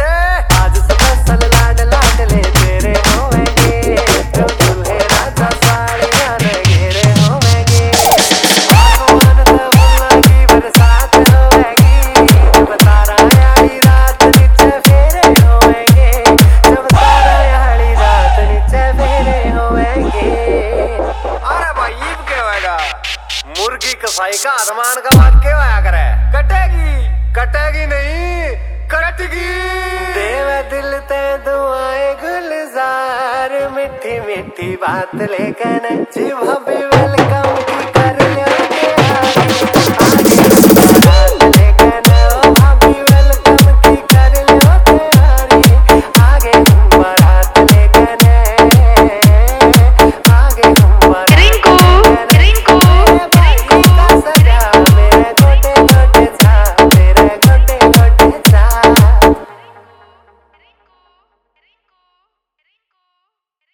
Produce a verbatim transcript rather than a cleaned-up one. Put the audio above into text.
बेटे आज स्पेशल लाड लाडले तेरे होवेंगे, जो दूल्हे राजा साड़ियां घेरे होवेंगे। आसमान से फूलों की बरसात होवेगी, जब तारा यारी रात नीचे फेरे होवेंगे, जब तारा यारी रात नीचे फेरे होवेंगे। अरे भाई ये क्या होएगा? मुर्गी कसाई का आसमान का वाक्य होया करे। कटेगी कटेगी नहीं कटगी। देव दिल ते दुआएं गुलजार, मीठी मीठी बात लेकर जी भाभी वेल